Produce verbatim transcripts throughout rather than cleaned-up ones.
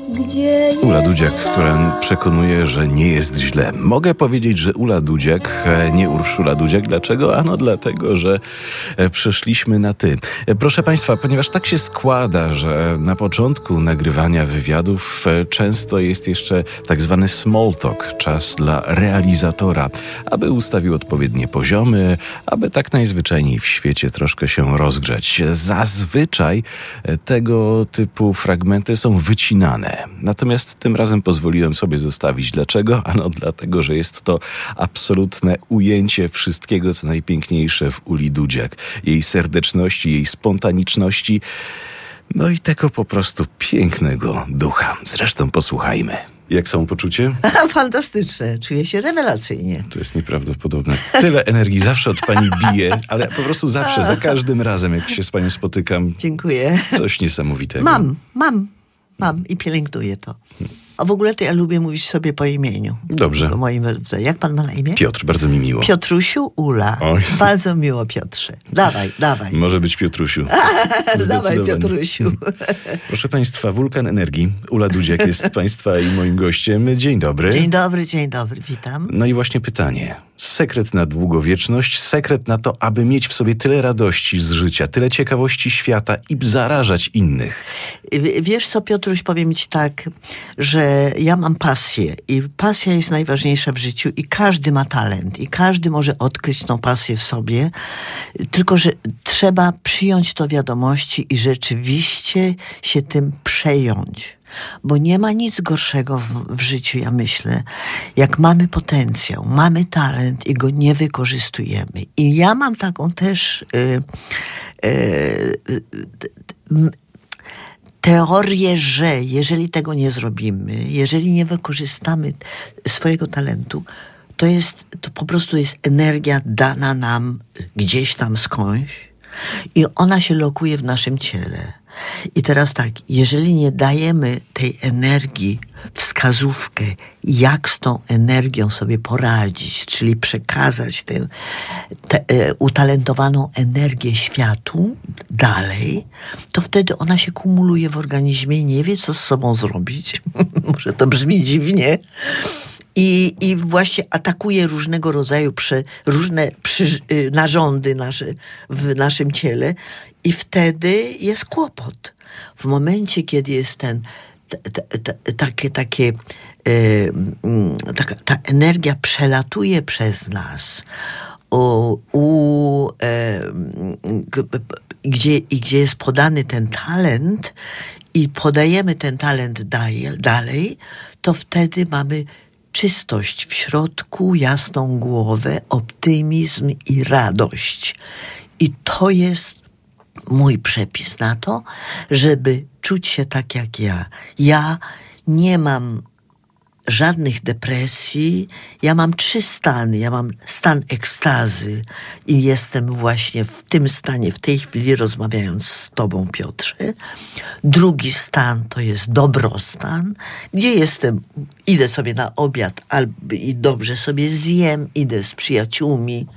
Ula Dudziak, która przekonuje, że nie jest źle. Mogę powiedzieć, że Ula Dudziak, nie Urszula Dudziak. Dlaczego? Ano dlatego, że przeszliśmy na ty. Proszę Państwa, ponieważ tak się składa, że na początku nagrywania wywiadów często jest jeszcze tak zwany small talk, czas dla realizatora, aby ustawił odpowiednie poziomy, aby tak najzwyczajniej w świecie troszkę się rozgrzać. Zazwyczaj tego typu fragmenty są wycinane. Natomiast tym razem pozwoliłem sobie zostawić. Dlaczego? Ano dlatego, że jest to absolutne ujęcie wszystkiego, co najpiękniejsze w Uli Dudziak. Jej serdeczności, jej spontaniczności, no i tego po prostu pięknego ducha. Zresztą posłuchajmy. Jak samopoczucie? Fantastyczne. Czuję się rewelacyjnie. To jest nieprawdopodobne. Tyle energii zawsze od pani bije, ale po prostu zawsze, za każdym razem, jak się z panią spotykam. Dziękuję. Coś niesamowitego. Mam, mam, mam i pielęgnuję to. A w ogóle to ja lubię mówić sobie po imieniu. Dobrze. Moim, jak pan ma na imię? Piotr, bardzo mi miło. Piotrusiu, Ula. Oj. Bardzo miło, Piotrze. Dawaj, dawaj. Może być Piotrusiu. Dawaj, Piotrusiu. Proszę Państwa, Wulkan Energii. Ula Dudziak jest Państwa i moim gościem. Dzień dobry. Dzień dobry, dzień dobry, witam. No i właśnie pytanie. Sekret na długowieczność, sekret na to, aby mieć w sobie tyle radości z życia, tyle ciekawości świata i zarażać innych. W- Wiesz co, Piotruś, powiem ci tak, że ja mam pasję i pasja jest najważniejsza w życiu i każdy ma talent i każdy może odkryć tą pasję w sobie, tylko że trzeba przyjąć to wiadomości i rzeczywiście się tym przejąć. Bo nie ma nic gorszego w, w życiu, ja myślę, jak mamy potencjał, mamy talent i go nie wykorzystujemy. I ja mam taką też y, y, y, y, teorię, że jeżeli tego nie zrobimy, jeżeli nie wykorzystamy swojego talentu, to jest, to po prostu jest energia dana nam gdzieś tam skądś i ona się lokuje w naszym ciele. I teraz tak, jeżeli nie dajemy tej energii wskazówkę, jak z tą energią sobie poradzić, czyli przekazać tę, tę e, utalentowaną energię światu dalej, to wtedy ona się kumuluje w organizmie i nie wie, co z sobą zrobić. Może to brzmi dziwnie. I, I właśnie atakuje różnego rodzaju prze, różne przy, y, narządy nasze, w naszym ciele i wtedy jest kłopot. W momencie, kiedy jest ten t, t, t, takie, takie y, y, taka, ta energia przelatuje przez nas, u, u, y, g, gdzie, i gdzie jest podany ten talent i podajemy ten talent dalej, dalej, to wtedy mamy czystość w środku, jasną głowę, optymizm i radość. I to jest mój przepis na to, żeby czuć się tak jak ja. Ja nie mam żadnych depresji. Ja mam trzy stany. Ja mam stan ekstazy i jestem właśnie w tym stanie, w tej chwili rozmawiając z tobą, Piotrze. Drugi stan to jest dobrostan, gdzie jestem, idę sobie na obiad albo i dobrze sobie zjem, idę z przyjaciółmi,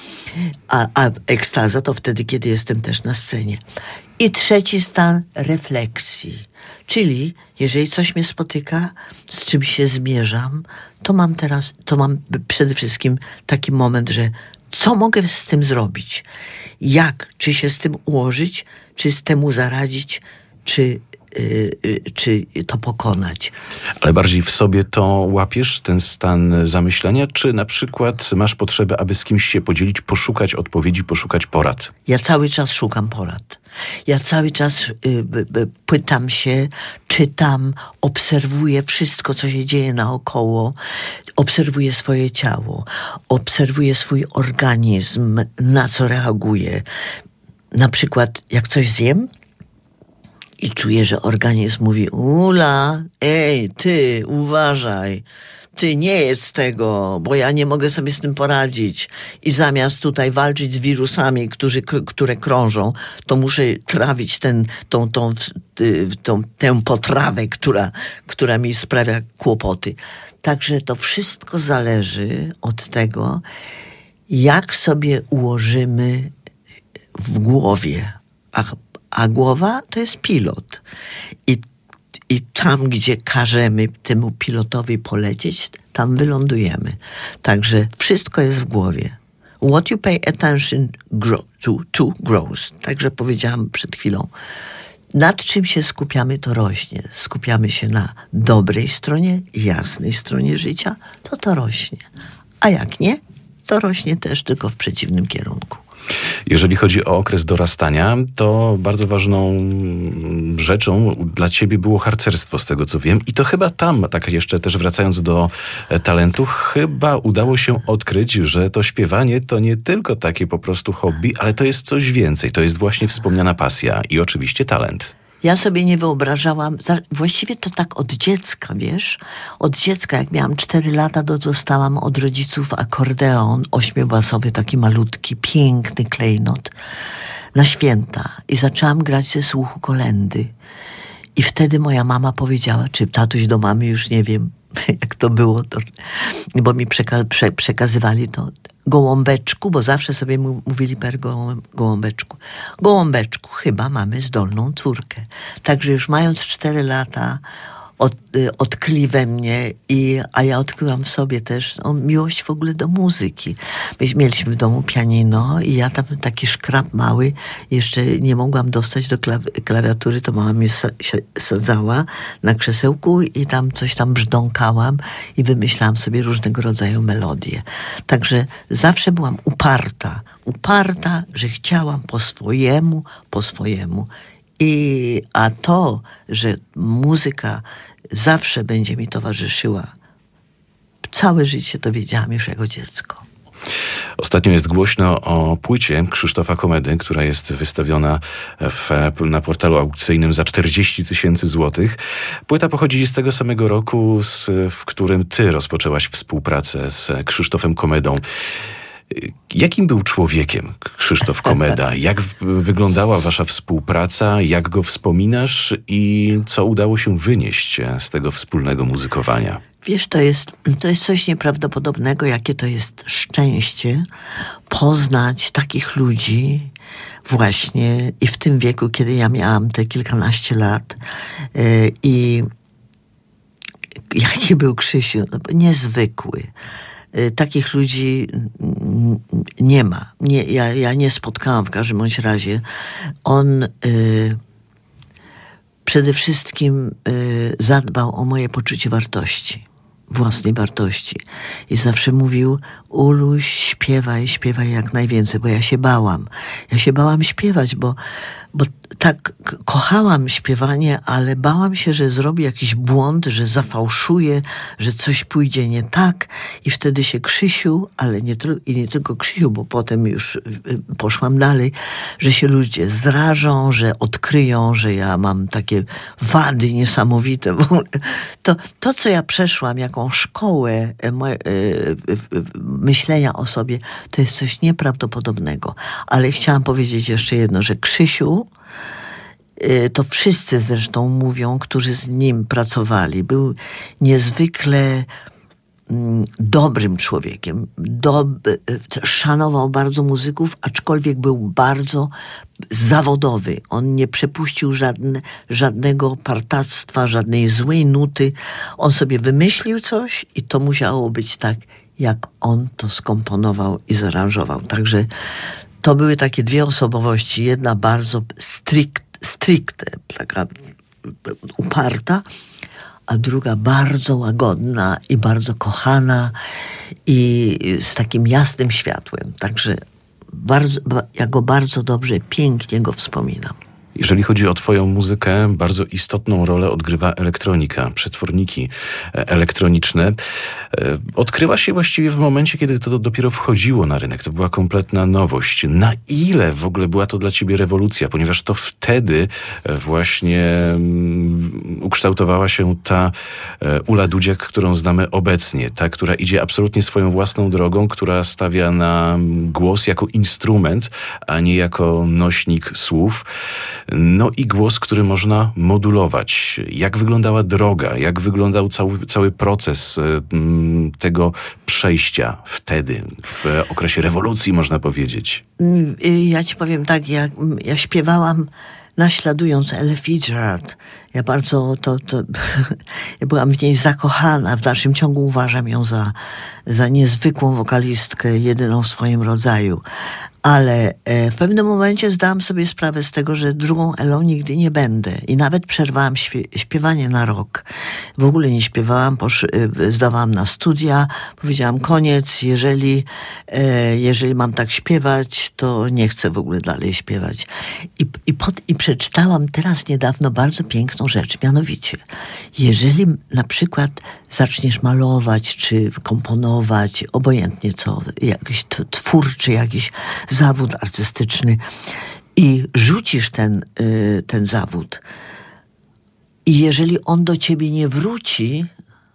a, a ekstaza to wtedy, kiedy jestem też na scenie. I trzeci stan refleksji, czyli jeżeli coś mnie spotyka, z czym się zmierzam, to mam teraz, to mam przede wszystkim taki moment, że co mogę z tym zrobić? Jak? Czy się z tym ułożyć? Czy z temu zaradzić? Czy, yy, yy, czy to pokonać? Ale bardziej w sobie to łapiesz, ten stan zamyślenia, czy na przykład masz potrzebę, aby z kimś się podzielić, poszukać odpowiedzi, poszukać porad? Ja cały czas szukam porad. Ja cały czas y, y, y, pytam się, czytam, obserwuję wszystko, co się dzieje naokoło. Obserwuję swoje ciało, obserwuję swój organizm, na co reaguje. Na przykład, jak coś zjem i czuję, że organizm mówi: Ula, ej, ty, uważaj. Ty, nie jest tego, bo ja nie mogę sobie z tym poradzić. I zamiast tutaj walczyć z wirusami, którzy, k- które krążą, to muszę trawić ten, tą, tą, ty, tą, tę potrawę, która, która mi sprawia kłopoty. Także to wszystko zależy od tego, jak sobie ułożymy w głowie. A, a głowa to jest pilot. I i tam, gdzie każemy temu pilotowi polecieć, tam wylądujemy. Także wszystko jest w głowie. What you pay attention grow, to, to grows. Także powiedziałam przed chwilą. Nad czym się skupiamy, to rośnie. Skupiamy się na dobrej stronie, jasnej stronie życia, to to rośnie. A jak nie, to rośnie też tylko w przeciwnym kierunku. Jeżeli chodzi o okres dorastania, to bardzo ważną rzeczą dla ciebie było harcerstwo, z tego co wiem. I to chyba tam, tak jeszcze też wracając do talentu, chyba udało się odkryć, że to śpiewanie to nie tylko takie po prostu hobby, ale to jest coś więcej. To jest właśnie wspomniana pasja i oczywiście talent. Ja sobie nie wyobrażałam, właściwie to tak od dziecka, wiesz? Od dziecka, jak miałam cztery lata, to dostałam od rodziców akordeon ośmiobasowy, taki malutki, piękny klejnot na święta. I zaczęłam grać ze słuchu kolędy. I wtedy moja mama powiedziała, czy tatuś do mamy, już nie wiem, jak to było, to, bo mi przeka- prze- przekazywali to. Gołąbeczku, bo zawsze sobie mówili per gołą, gołąbeczku. Gołąbeczku, chyba mamy zdolną córkę. Także już mając cztery lata od, y, odkryli we mnie, i, a ja odkryłam w sobie też no, miłość w ogóle do muzyki. My mieliśmy w domu pianino i ja tam taki szkrab mały, jeszcze nie mogłam dostać do klawi- klawiatury, to mama mnie sa- sadzała na krzesełku i tam coś tam brzdąkałam i wymyślałam sobie różnego rodzaju melodie. Także zawsze byłam uparta, uparta, że chciałam po swojemu, po swojemu. I, a to, że muzyka zawsze będzie mi towarzyszyła, całe życie to wiedziałam już jako dziecko. Ostatnio jest głośno o płycie Krzysztofa Komedy, która jest wystawiona w, na portalu aukcyjnym za czterdzieści tysięcy złotych. Płyta pochodzi z tego samego roku, z, w którym ty rozpoczęłaś współpracę z Krzysztofem Komedą. Jakim był człowiekiem Krzysztof Komeda? Jak wyglądała wasza współpraca? Jak go wspominasz? I co udało się wynieść z tego wspólnego muzykowania? Wiesz, to jest, to jest coś nieprawdopodobnego, jakie to jest szczęście poznać takich ludzi właśnie i w tym wieku, kiedy ja miałam te kilkanaście lat yy, i jaki był Krzysiu? No, niezwykły. Takich ludzi nie ma. Nie, ja, ja nie spotkałam w każdym bądź razie. On y, przede wszystkim y, zadbał o moje poczucie wartości, własnej wartości. I zawsze mówił: Uluś, śpiewaj, śpiewaj jak najwięcej, bo ja się bałam. Ja się bałam śpiewać, bo, bo tak kochałam śpiewanie, ale bałam się, że zrobię jakiś błąd, że zafałszuję, że coś pójdzie nie tak i wtedy się Krzysiu, ale nie, i nie tylko Krzysiu, bo potem już poszłam dalej, że się ludzie zrażą, że odkryją, że ja mam takie wady niesamowite. To, to co ja przeszłam, jaką szkołę moje, myślenia o sobie, to jest coś nieprawdopodobnego. Ale chciałam powiedzieć jeszcze jedno, że Krzysiu, to wszyscy zresztą mówią, którzy z nim pracowali, był niezwykle dobrym człowiekiem. Dob- szanował bardzo muzyków, aczkolwiek był bardzo zawodowy. On nie przepuścił żadne, żadnego partactwa, żadnej złej nuty. On sobie wymyślił coś i to musiało być tak, jak on to skomponował i zaaranżował. Także to były takie dwie osobowości. Jedna bardzo strict, stricte, taka uparta, a druga bardzo łagodna i bardzo kochana i z takim jasnym światłem. Także bardzo, ja go bardzo dobrze, pięknie go wspominam. Jeżeli chodzi o twoją muzykę, bardzo istotną rolę odgrywa elektronika, przetworniki elektroniczne. Odkryła się właściwie w momencie, kiedy to dopiero wchodziło na rynek. To była kompletna nowość. Na ile w ogóle była to dla ciebie rewolucja? Ponieważ to wtedy właśnie ukształtowała się ta Ula Dudziak, którą znamy obecnie. Ta, która idzie absolutnie swoją własną drogą, która stawia na głos jako instrument, a nie jako nośnik słów. No i głos, który można modulować. Jak wyglądała droga? Jak wyglądał cały, cały proces m, tego przejścia wtedy, w okresie rewolucji, można powiedzieć? Ja ci powiem tak, ja, ja śpiewałam naśladując Ella Fitzgerald Ja bardzo to, to ja byłam w niej zakochana. W dalszym ciągu uważam ją za, za niezwykłą wokalistkę, jedyną w swoim rodzaju. Ale e, w pewnym momencie zdałam sobie sprawę z tego, że drugą Elą nigdy nie będę. I nawet przerwałam świe- śpiewanie na rok. W ogóle nie śpiewałam, posz- e, zdawałam na studia. Powiedziałam koniec, jeżeli, e, jeżeli mam tak śpiewać, to nie chcę w ogóle dalej śpiewać. I, i, pod, I przeczytałam teraz niedawno bardzo piękną rzecz. Mianowicie, jeżeli na przykład zaczniesz malować, czy komponować, obojętnie co, jakiś t- twórczy, jakiś zawód artystyczny i rzucisz ten, y, ten zawód i jeżeli on do ciebie nie wróci,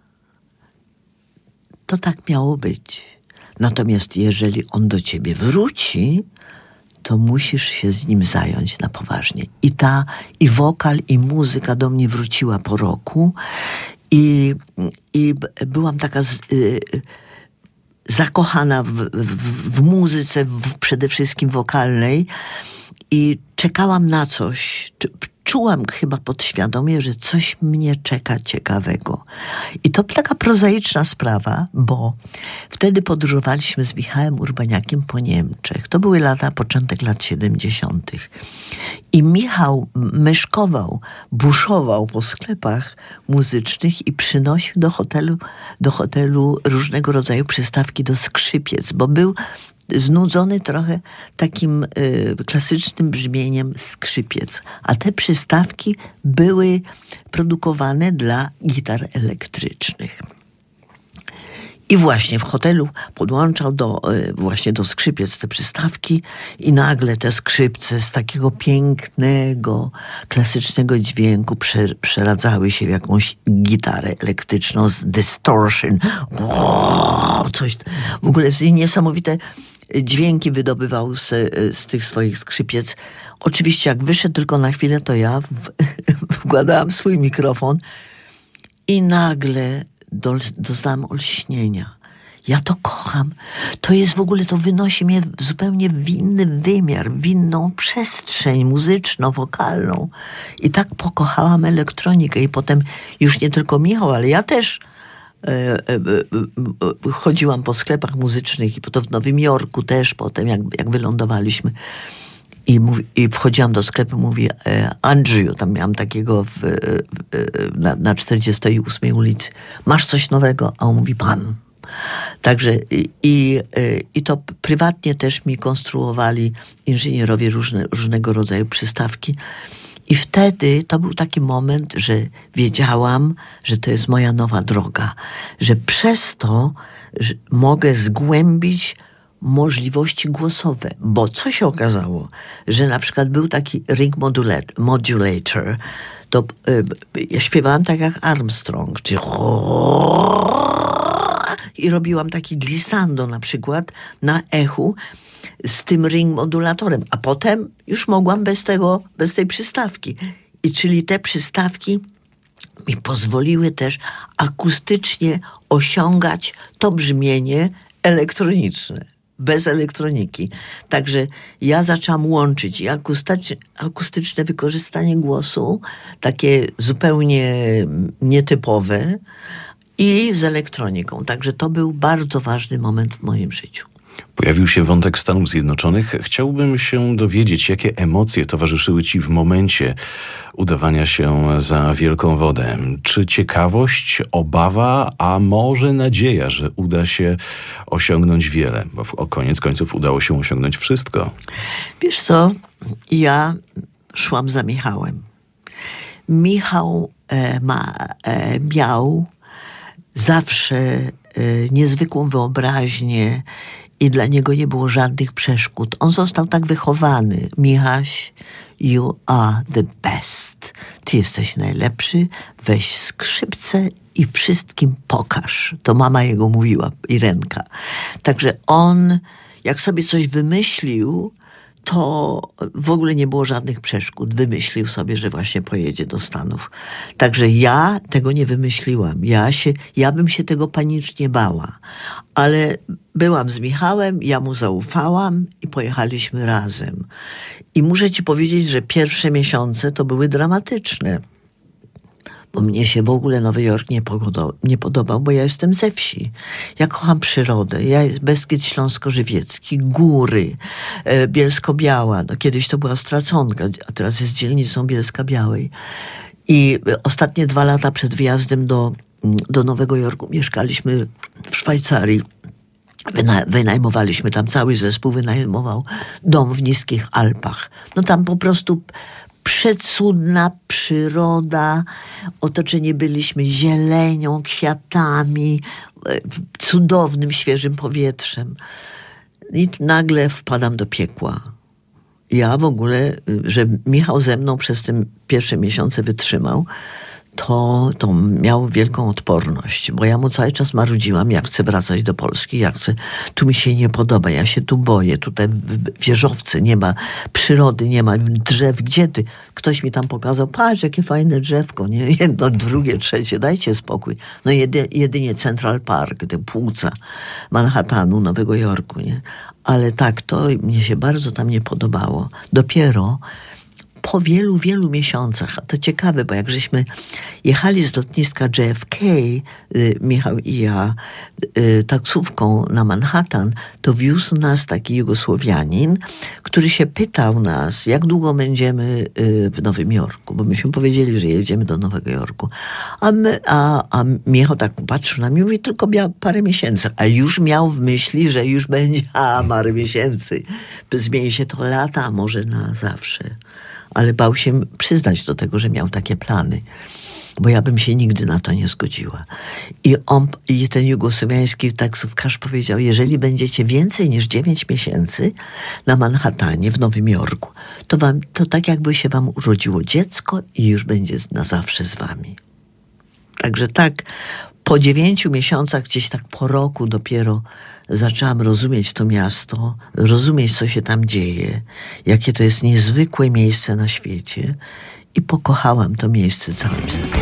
to tak miało być. Natomiast jeżeli on do ciebie wróci, to musisz się z nim zająć na poważnie. I ta, i wokal, i muzyka do mnie wróciła po roku i, i byłam taka z, y, zakochana w, w, w muzyce, w, przede wszystkim wokalnej i czekałam na coś. Czułam chyba podświadomie, że coś mnie czeka ciekawego. I to taka prozaiczna sprawa, bo wtedy podróżowaliśmy z Michałem Urbaniakiem po Niemczech. To były lata, początek lat siedemdziesiątych. I Michał myszkował, buszował po sklepach muzycznych i przynosił do hotelu, do hotelu różnego rodzaju przystawki do skrzypiec, bo był znudzony trochę takim y, klasycznym brzmieniem skrzypiec. A te przystawki były produkowane dla gitar elektrycznych. I właśnie w hotelu podłączał do, y, właśnie do skrzypiec te przystawki i nagle te skrzypce z takiego pięknego, klasycznego dźwięku prze, przeradzały się w jakąś gitarę elektryczną z distortion. Wow, coś, w ogóle niesamowite dźwięki wydobywał z, z tych swoich skrzypiec. Oczywiście jak wyszedł tylko na chwilę, to ja w, wkładałam swój mikrofon i nagle do, doznałam olśnienia. Ja to kocham. To jest w ogóle, to wynosi mnie zupełnie w inny wymiar, w inną przestrzeń muzyczno-wokalną. I tak pokochałam elektronikę. I potem już nie tylko Michał, ale ja też e, e, e, chodziłam po sklepach muzycznych i to w Nowym Jorku też potem, jak, jak wylądowaliśmy. I, mówi, I wchodziłam do sklepu, mówi e, Andrzeju, tam miałam takiego w, w, na, na czterdziestej ósmej ulicy. Masz coś nowego? A on mówi, pan. Także i, i, i to prywatnie też mi konstruowali inżynierowie różne, różnego rodzaju przystawki. I wtedy to był taki moment, że wiedziałam, że to jest moja nowa droga. Że przez to że mogę zgłębić możliwości głosowe. Bo co się okazało? Że na przykład był taki ring modulator. To y, ja śpiewałam tak jak Armstrong. Czyli i robiłam taki glissando na przykład na echu z tym ring modulatorem. A potem już mogłam bez tego, bez tej przystawki. I czyli te przystawki mi pozwoliły też akustycznie osiągać to brzmienie elektroniczne. Bez elektroniki. Także ja zaczęłam łączyć i akustyczne, akustyczne wykorzystanie głosu, takie zupełnie nietypowe, i z elektroniką. Także to był bardzo ważny moment w moim życiu. Pojawił się wątek Stanów Zjednoczonych. Chciałbym się dowiedzieć, jakie emocje towarzyszyły ci w momencie udawania się za wielką wodę. Czy ciekawość, obawa, a może nadzieja, że uda się osiągnąć wiele? Bo o koniec końców udało się osiągnąć wszystko. Wiesz co? Ja szłam za Michałem. Michał e, ma, e, miał zawsze e, niezwykłą wyobraźnię i dla niego nie było żadnych przeszkód. On został tak wychowany. Michaś, you are the best. Ty jesteś najlepszy, weź skrzypce i wszystkim pokaż. To mama jego mówiła, Irenka. Także on, jak sobie coś wymyślił, to w ogóle nie było żadnych przeszkód. Wymyślił sobie, że właśnie pojedzie do Stanów. Także ja tego nie wymyśliłam. Ja, się, ja bym się tego panicznie bała. Ale byłam z Michałem, ja mu zaufałam i pojechaliśmy razem. I muszę ci powiedzieć, że pierwsze miesiące to były dramatyczne. Bo mnie się w ogóle Nowy Jork nie, pogodo, nie podobał, bo ja jestem ze wsi. Ja kocham przyrodę. Ja jest Beskid Śląsko-Żywiecki, góry, e, Bielsko-Biała. No, kiedyś to była Straconka, a teraz jest dzielnicą Bielska-Białej. I ostatnie dwa lata przed wyjazdem do, do Nowego Jorku mieszkaliśmy w Szwajcarii. Wyna, wynajmowaliśmy tam, cały zespół wynajmował dom w niskich Alpach. No tam po prostu przecudna przyroda, otoczeni byliśmy zielenią, kwiatami, cudownym, świeżym powietrzem. I nagle wpadam do piekła. Ja w ogóle, że Michał ze mną przez te pierwsze miesiące wytrzymał, to, to miał wielką odporność, bo ja mu cały czas marudziłam, jak chcę wracać do Polski, jak chcę, tu mi się nie podoba, ja się tu boję, tutaj wieżowce, nie ma przyrody, nie ma drzew, gdzie ty? Ktoś mi tam pokazał, patrz, jakie fajne drzewko, nie? Jedno, drugie, trzecie, dajcie spokój. No jedy, jedynie Central Park, te płuca Manhattanu, Nowego Jorku, nie? Ale tak, to mnie się bardzo tam nie podobało. Dopiero po wielu, wielu miesiącach, a to ciekawe, bo jak żeśmy jechali z lotniska J F K, y, Michał i ja, y, taksówką na Manhattan, to wiózł nas taki Jugosłowianin, który się pytał nas, jak długo będziemy y, w Nowym Jorku, bo myśmy powiedzieli, że jedziemy do Nowego Jorku. A, my, a, a Michał tak patrzył na mnie i mówi, tylko miał parę miesięcy, a już miał w myśli, że już będzie a, parę miesięcy. Zmieni się to lata, a może na zawsze. Ale bał się przyznać do tego, że miał takie plany. Bo ja bym się nigdy na to nie zgodziła. I on, i ten jugosłowiański taksówkarz powiedział, jeżeli będziecie więcej niż dziewięć miesięcy na Manhattanie, w Nowym Jorku, to, wam, to tak jakby się wam urodziło dziecko i już będzie na zawsze z wami. Także tak, po dziewięciu miesiącach, gdzieś tak po roku dopiero zaczęłam rozumieć to miasto, rozumieć, co się tam dzieje, jakie to jest niezwykłe miejsce na świecie i pokochałam to miejsce całym sercem.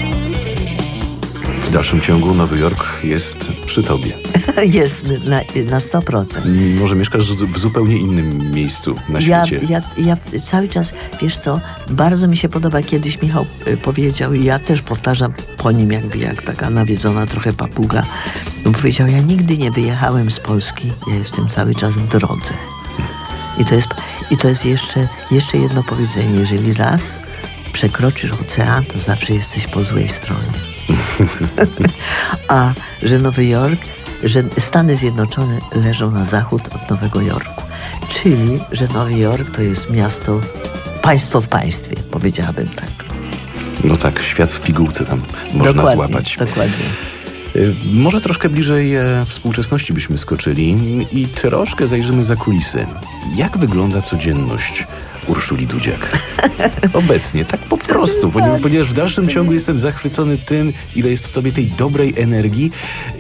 W dalszym ciągu Nowy Jork jest przy tobie. Jest na, na sto procent. Może mieszkasz w zupełnie innym miejscu na świecie. Ja, ja, ja cały czas, wiesz co, bardzo mi się podoba, kiedyś Michał powiedział i ja też powtarzam po nim, jak, jak taka nawiedzona trochę papuga. On powiedział, ja nigdy nie wyjechałem z Polski, ja jestem cały czas w drodze. I to jest, i to jest jeszcze, jeszcze jedno powiedzenie, jeżeli raz przekroczysz ocean, to zawsze jesteś po złej stronie. A że Nowy Jork, że Stany Zjednoczone leżą na zachód od Nowego Jorku. Czyli, że Nowy Jork to jest miasto, państwo w państwie, powiedziałabym tak. No tak, świat w pigułce tam można dokładnie, złapać. Dokładnie. Może troszkę bliżej współczesności byśmy skoczyli i troszkę zajrzymy za kulisy. Jak wygląda codzienność Urszuli Dudziak obecnie, tak po prostu, ponieważ, ponieważ w dalszym ciągu jestem zachwycony tym, ile jest w tobie tej dobrej energii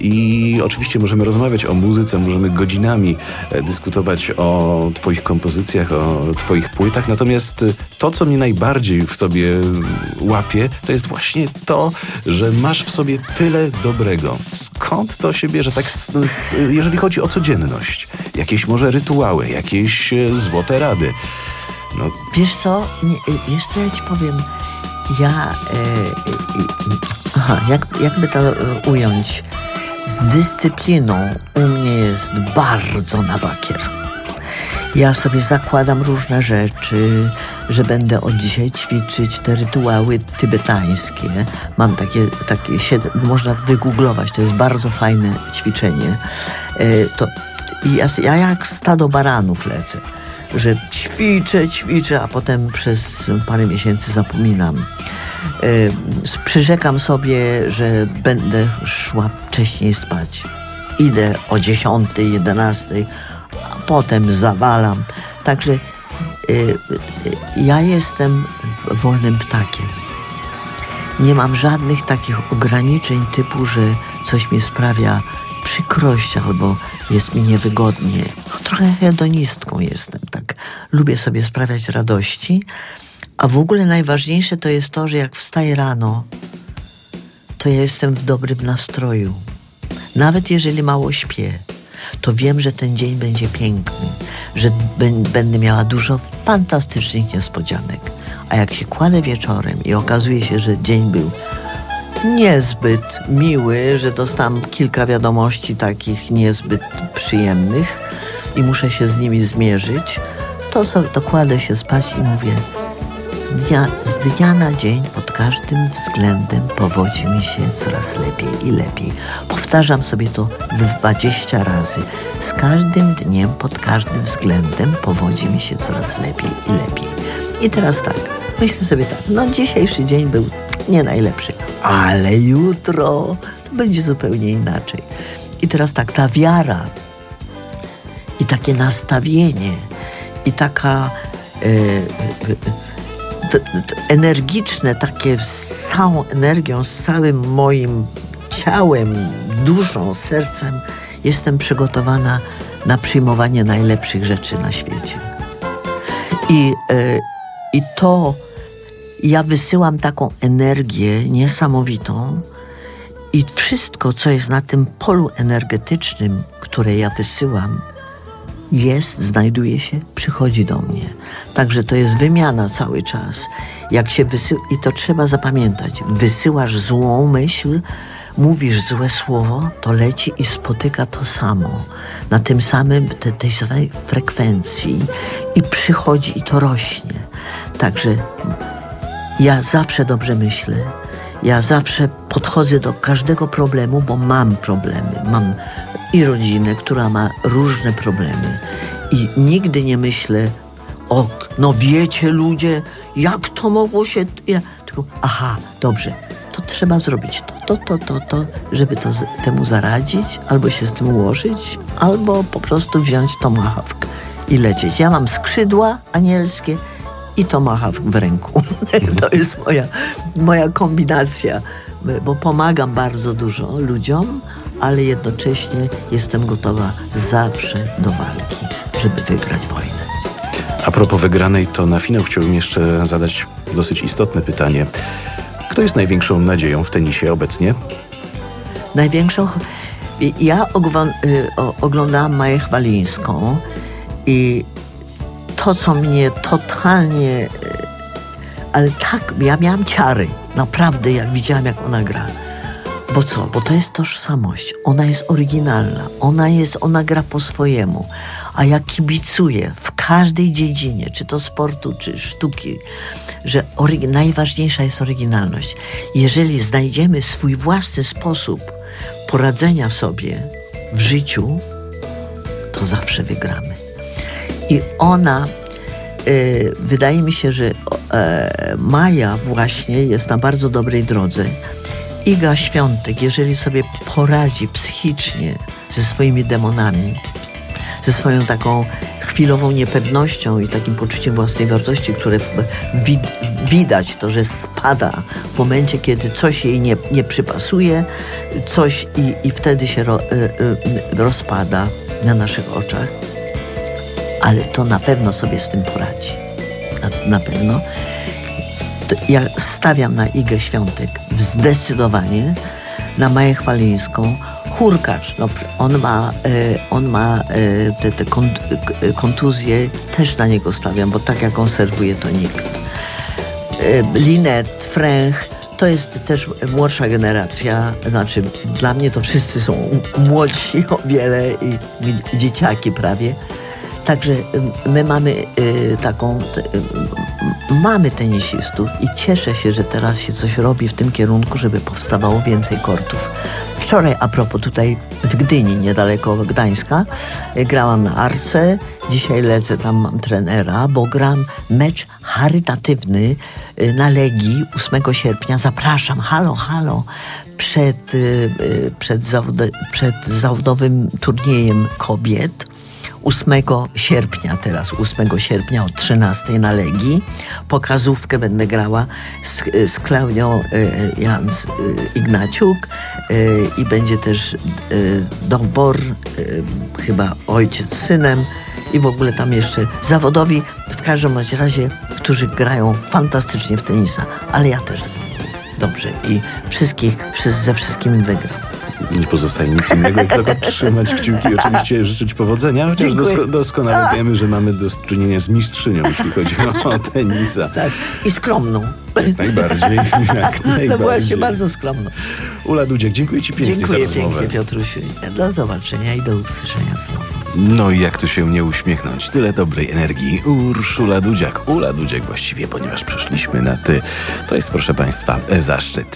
i oczywiście możemy rozmawiać o muzyce, możemy godzinami dyskutować o twoich kompozycjach, o twoich płytach, natomiast to, co mnie najbardziej w tobie łapie, to jest właśnie to, że masz w sobie tyle dobrego. Skąd to się bierze, tak, jeżeli chodzi o codzienność? Jakieś może rytuały, jakieś złote rady? No. Wiesz co, nie, wiesz co ja ci powiem, ja, e, e, aha, jak, jakby to ująć, z dyscypliną u mnie jest bardzo na bakier. Ja sobie zakładam różne rzeczy, że będę od dzisiaj ćwiczyć te rytuały tybetańskie. Mam takie, takie można wygooglować, to jest bardzo fajne ćwiczenie. E, to, ja, ja jak stado baranów lecę. Że ćwiczę, ćwiczę, a potem przez parę miesięcy zapominam. Yy, przyrzekam sobie, że będę szła wcześniej spać. Idę o dziesiątej, jedenastej, a potem zawalam. Także yy, yy, ja jestem wolnym ptakiem. Nie mam żadnych takich ograniczeń typu, że coś mi sprawia przykrość albo jest mi niewygodnie. Trochę hedonistką jestem, tak. Lubię sobie sprawiać radości, a w ogóle najważniejsze to jest to, że jak wstaję rano, to ja jestem w dobrym nastroju. Nawet jeżeli mało śpię, to wiem, że ten dzień będzie piękny, że będę miała dużo fantastycznych niespodzianek. A jak się kładę wieczorem i okazuje się, że dzień był niezbyt miły, że dostałam kilka wiadomości takich niezbyt przyjemnych i muszę się z nimi zmierzyć, to, sobie, to kładę się spać i mówię, z dnia, z dnia na dzień pod każdym względem powodzi mi się coraz lepiej i lepiej. Powtarzam sobie to dwadzieścia razy. Z każdym dniem pod każdym względem powodzi mi się coraz lepiej i lepiej. I teraz tak, myślę sobie tak, no dzisiejszy dzień był nie najlepszy, ale jutro to będzie zupełnie inaczej. I teraz tak, ta wiara i takie nastawienie i taka e, e, t, t, energiczne, takie z całą energią, z całym moim ciałem, duszą, sercem jestem przygotowana na przyjmowanie najlepszych rzeczy na świecie. I, e, i to ja wysyłam taką energię niesamowitą i wszystko, co jest na tym polu energetycznym, które ja wysyłam, jest, znajduje się, przychodzi do mnie. Także to jest wymiana cały czas. Jak się wysyła, i to trzeba zapamiętać, wysyłasz złą myśl, mówisz złe słowo, to leci i spotyka to samo. Na tym samym, te, tej samej frekwencji i przychodzi i to rośnie. Także ja zawsze dobrze myślę. Ja zawsze podchodzę do każdego problemu, bo mam problemy. Mam i rodzinę, która ma różne problemy. I nigdy nie myślę, o, no wiecie ludzie, jak to mogło się... Ja, tylko, aha, dobrze, to trzeba zrobić to, to, to, to, to, żeby to z, temu zaradzić, albo się z tym ułożyć, albo po prostu wziąć tomahawk i lecieć. Ja mam skrzydła anielskie i tomahawk w ręku. To jest moja, moja kombinacja, bo pomagam bardzo dużo ludziom, ale jednocześnie jestem gotowa zawsze do walki, żeby wygrać wojnę. A propos wygranej, to na finał chciałbym jeszcze zadać dosyć istotne pytanie. Kto jest największą nadzieją w tenisie obecnie? Największą... Ja ogwa- oglądałam Maję Chwalińską i to, co mnie totalnie... Ale tak, ja miałam ciary. Naprawdę, jak widziałam, jak ona gra. Bo co? Bo to jest tożsamość. Ona jest oryginalna. Ona jest, ona gra po swojemu. A ja kibicuję w każdej dziedzinie, czy to sportu, czy sztuki, że orygi- najważniejsza jest oryginalność. Jeżeli znajdziemy swój własny sposób poradzenia sobie w życiu, to zawsze wygramy. I ona, y, wydaje mi się, że y, Maja właśnie jest na bardzo dobrej drodze. Iga Świątek, jeżeli sobie poradzi psychicznie ze swoimi demonami, ze swoją taką chwilową niepewnością i takim poczuciem własnej wartości, które wi- widać to, że spada w momencie, kiedy coś jej nie, nie przypasuje, coś i, i wtedy się ro, y, y, rozpada na naszych oczach. Ale to na pewno sobie z tym poradzi. Na, na pewno. To ja stawiam na Igę Świątek zdecydowanie, na Maję Chwalińską. Hurkacz, no, on ma, y, on ma y, te, te kont, y, kontuzje, też na niego stawiam, bo tak jak on serwuje, to nikt. Y, Linet, Fręch, to jest też młodsza generacja, znaczy dla mnie to wszyscy są młodsi o wiele i, i dzieciaki prawie. Także my mamy y, taką, y, mamy tenisistów i cieszę się, że teraz się coś robi w tym kierunku, żeby powstawało więcej kortów. Wczoraj, a propos, tutaj w Gdyni, niedaleko Gdańska, y, grałam na Arce, dzisiaj lecę, tam mam trenera, bo gram mecz charytatywny y, na Legii ósmego sierpnia. Zapraszam, halo, halo, przed, y, y, przed, zawod- przed zawodowym turniejem kobiet. ósmego sierpnia, teraz ósmego sierpnia o trzynastej na Legii. Pokazówkę będę grała z, z Klaudią y, Jans y, Ignaciuk y, i będzie też y, dobór, y, chyba ojciec z synem i w ogóle tam jeszcze zawodowi, w każdym razie, którzy grają fantastycznie w tenisa, ale ja też dobrze i wszystkich, wszyscy, ze wszystkimi wygram. nie pozostaje nic innego, jak tylko trzymać kciuki i oczywiście życzyć powodzenia, chociaż dosko- doskonale wiemy, że mamy do czynienia z mistrzynią, jeśli chodzi o tenisa. Tak, i skromną. Jak najbardziej. Jak No najbardziej. właśnie, bardzo skromną. Ula Dudziak, dziękuję ci pięknie Dziękuję za rozmowę. pięknie, Piotrusiu. Do zobaczenia i do usłyszenia znowu. No i jak tu się nie uśmiechnąć? Tyle dobrej energii. Urszula Dudziak. Ula Dudziak właściwie, ponieważ przeszliśmy na ty. To jest, proszę państwa, zaszczyt.